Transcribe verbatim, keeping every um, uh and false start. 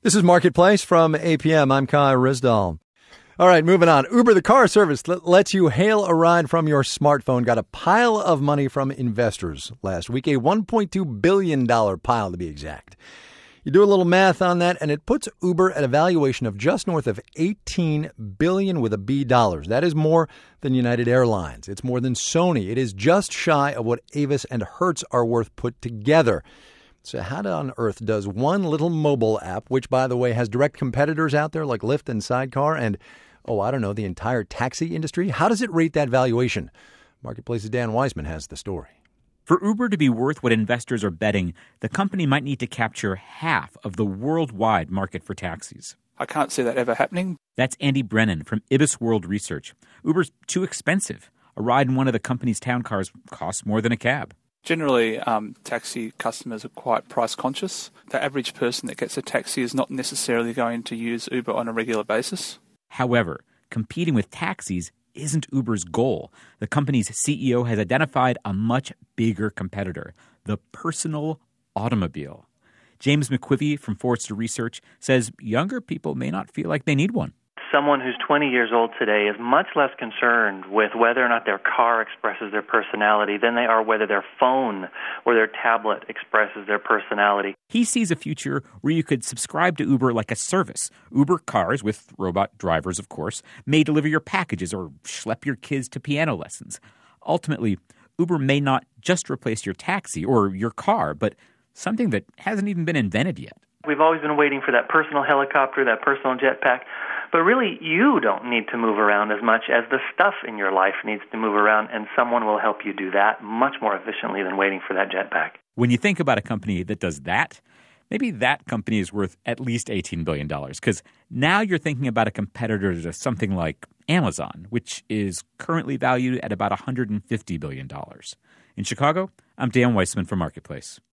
This is Marketplace from A P M. I'm Kai Rizdal. All right, moving on. Uber, the car service that lets you hail a ride from your smartphone, got a pile of money from investors last week, a one point two billion dollars pile to be exact. You do a little math on that, and it puts Uber at a valuation of just north of eighteen billion dollars with a B dollars. That is more than United Airlines. It's more than Sony. It is just shy of what Avis and Hertz are worth put together. So how on earth does one little mobile app, which, by the way, has direct competitors out there like Lyft and Sidecar and, oh, I don't know, the entire taxi industry, how does it rate that valuation? Marketplace's Dan Weissman has the story. For Uber to be worth what investors are betting, the company might need to capture half of the worldwide market for taxis. I can't see that ever happening. That's Andy Brennan from Ibis World Research. Uber's too expensive. A ride in one of the company's town cars costs more than a cab. Generally, um, taxi customers are quite price conscious. The average person that gets a taxi is not necessarily going to use Uber on a regular basis. However, competing with taxis isn't Uber's goal. The company's C E O has identified a much bigger competitor, the personal automobile. James McQuivey from Forrester Research says younger people may not feel like they need one. Someone who's twenty years old today is much less concerned with whether or not their car expresses their personality than they are whether their phone or their tablet expresses their personality. He sees a future where you could subscribe to Uber like a service. Uber cars, with robot drivers, of course, may deliver your packages or schlep your kids to piano lessons. Ultimately, Uber may not just replace your taxi or your car, but something that hasn't even been invented yet. We've always been waiting for that personal helicopter, that personal jetpack. But really, you don't need to move around as much as the stuff in your life needs to move around, and someone will help you do that much more efficiently than waiting for that jetpack. When you think about a company that does that, maybe that company is worth at least eighteen billion dollars, because now you're thinking about a competitor to something like Amazon, which is currently valued at about one hundred fifty billion dollars. In Chicago, I'm Dan Weissman for Marketplace.